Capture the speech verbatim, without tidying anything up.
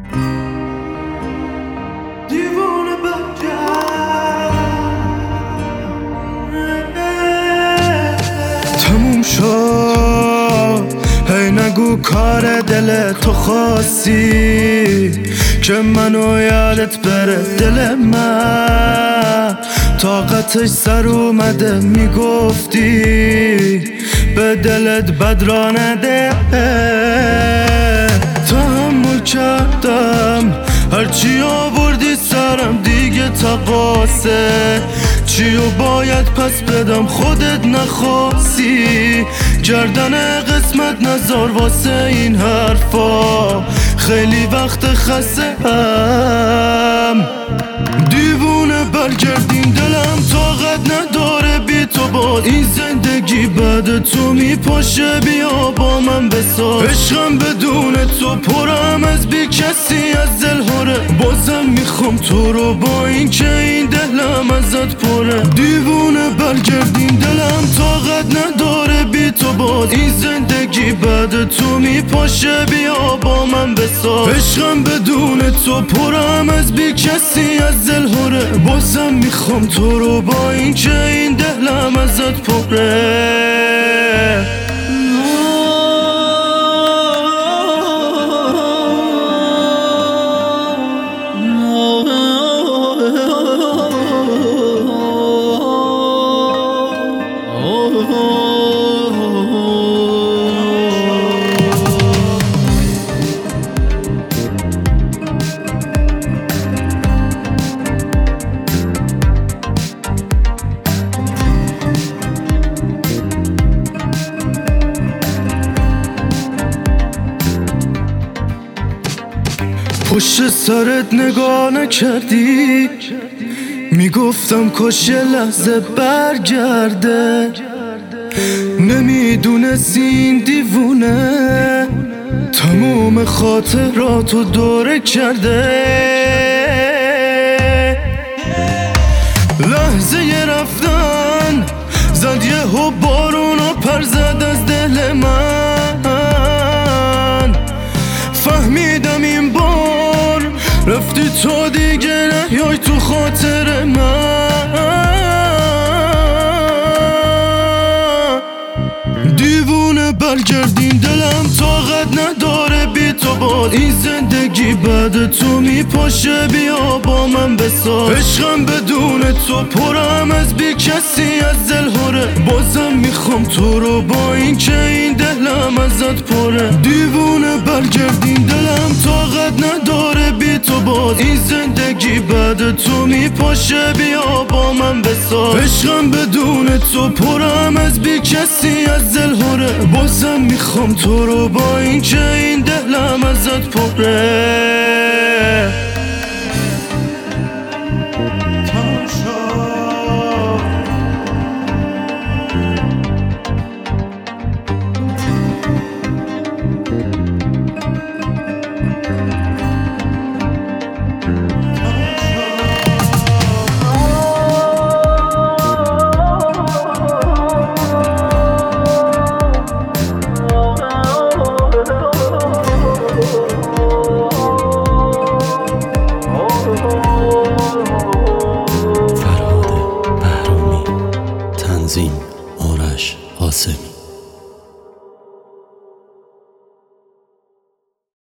دیوونه تموم شد، هی نگو کار دل تو خواستی که منو یادت بره. دل من طاقتش سر اومده، میگفتی به دلت بد را نده. تحمل کردم هرچی آوردی سرم، دیگه تقاسه چیو باید پس بدم. خودت نخواستی گردن قسمت نزار واسه این حرفا، خیلی وقت خسته ام. دیوونه برگردین دلم طاقت نداره بی تو باز. این زندگی بعد تو میپاشه، بیا با من بساز. عشقم بدون تو پرم از بی کسی از دلهاره. بازم میخوام تو رو با این که این دلم ازت پره. دیوونه برگردین دلم طاقت نداره بی تو باز. این زندگی بعد تو میپاشه، بیا با من بساز. عشقم بدون تو پرم از بی کسی از دلهاره. بازم میخوام تو رو با این که این دلم ازت پره. پشت سرت نگاه نکردی، میگفتم کاش یه لحظه برگرده. نمیدونستی این دیوونه تموم خاطراتو دوره کرده. لحظه ی رفتن زد یهو بارونا پر زد از دل من. فهمیدم این بار رفتی تو دیگه نیای تو خاطر من. دیوونه برگردین دلم طاقت نداره بی تو باز. این زندگی بعد تو میپاشه، بیا با من بساز. عشقم بدون تو پرم از بی کسی از دلهاره. بازم میخوام تو رو با این که این دلم ازت پره. دیوونه برگردین دلم طاقت نداره بی تو باز. این زندگی بعد تو میپاشه، بیا با من بساز. عشقم بدون تو پرم از بی کسی از دلهاره. بازم میخوام تو رو با این که این دلم ازت پره.